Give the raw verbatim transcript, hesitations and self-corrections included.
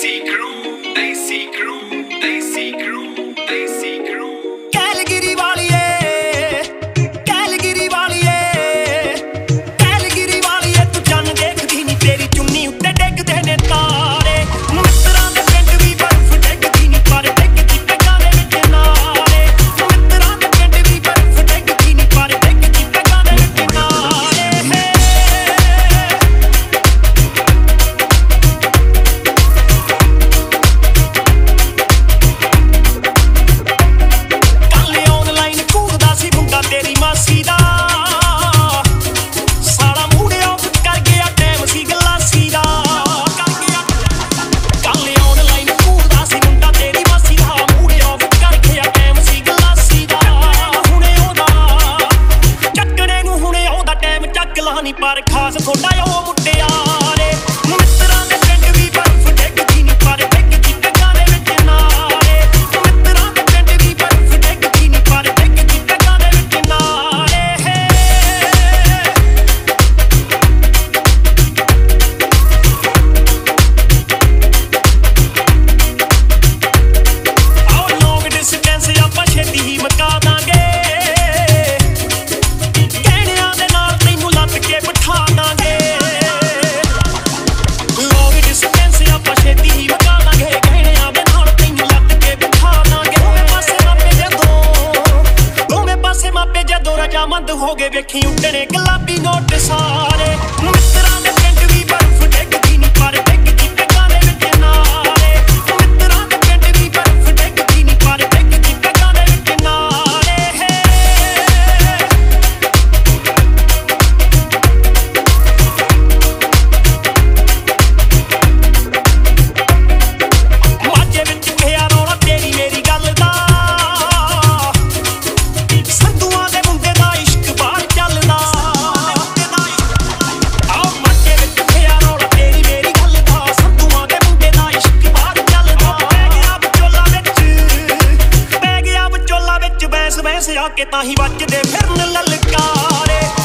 Desi crew, Desi crew, Desi crew, Desi crew. कैलगिरी वालिए कैलगिरी वालिए कैलगिरी वालिए तू चन देखदी नी तेरी चुन्नी उत्ते डिगदे ने तारे मित्तरां दे पिंड भी बर्फ डिगदी नी पर डिगदी पेगां दे विच नारे मित्तरां दे पिंड भी बर्फ डिगदी नी पर डिगदी पेगां दे विच नारे तेरी मासी दा सारा मूड ऑफ कर गया टाइम सी गलासी दा कर गया कल ऑनलाइन कूददा सी मुंडा तेरी मासी दा मूड ऑफ कर गया टाइम सी गलासी दा हुणे ओदा चक्कने नूं हुणे ओदा टाइम चक लानी पर खास थोड़ा ओ मुंडियारे मित्तरां दे पिंड भी बर्फ डिगदी नी पर डिगदी पेगां दे विच नारे मित्तरां दे पिंड भी बर्फ डिगदी नी पर डिगदी पेगां दे विच नारे आओ लॉन्ग डिस्टेंस आपां छेती ही मका दांगे कहणियां दे नाल तैनूं लत्त के बिठा दांगे लॉन्ग डिस्टेंस आपां छेती ही मका दांगे कहणियां दे नाल तैनूं लत्त के बिठा दांगे ਦੋਵੇਂ ਪਾਸੇ ਮਾਪੇ ਜਦੋਂ ਦੋਵੇਂ ਪਾਸੇ ਮਾਪੇ ਜਦੋਂ ਰਜਾਮੰਦ ਹੋ ਗਏ ਵੇਖੀ ਉੱਡਣੇ ਗੁਲਾਬੀ ਨੋਟ ਸਾਰੇ ਮਿੱਤਰਾਂ ਦੇ ਪਿੰਡ ਵੀ ਬਰਫ਼ ਡਿੱਗਦੀ ਨੀ ਪਰ ਡਿੱਗਦੀ ਪੈਗਾਂ ਦੇ ਵਿੱਚ ਨਾਲੇ ਮਿੱਤਰਾਂ ਦੇ ਪਿੰਡ ਵੀ ਬਰਫ਼ ਡਿੱਗਦੀ ਨੀ ਪਰ ਡਿੱਗਦੀ ਪੈਗਾਂ ਦੇ ਵਿੱਚ ਨਾਲੇ ਮਾਝੇ ਵਿੱਚ ਪਿਆ ਰੌਲਾ ਤੇਰੀ ਮੇਰੀ ਗੱਲ ਦਾ ਸੰਧੂਆਂ ਦੇ ਮੁੰਡੇ ਦਾ ਇਸ਼ਕ ਬਾਹਰ ਚੱਲਦਾ ਆਓ ਮਾਝੇ ਵਿੱਚ ਪਿਆ ਰੌਲਾ ਤੇਰੀ ਮੇਰੀ ਗੱਲ ਦਾ ਸੰਧੂਆਂ ਦੇ ਮੁੰਡੇ ਦਾ ਇਸ਼ਕ ਬਾਹਰ ਚੱਲਦਾ ਪੈ ਗਿਆ ਵਿਚੋਲਾ ਵਿੱਚ ਪੈ ਗਿਆ ਵਿਚੋਲਾ ਵਿੱਚ ਬੈਸ ਬੈਸ ਆ ਕੇ ਤਾਂ ਹੀ ਵੱਜਦੇ ਫਿਰਨ ਲਲਕਾਰੇ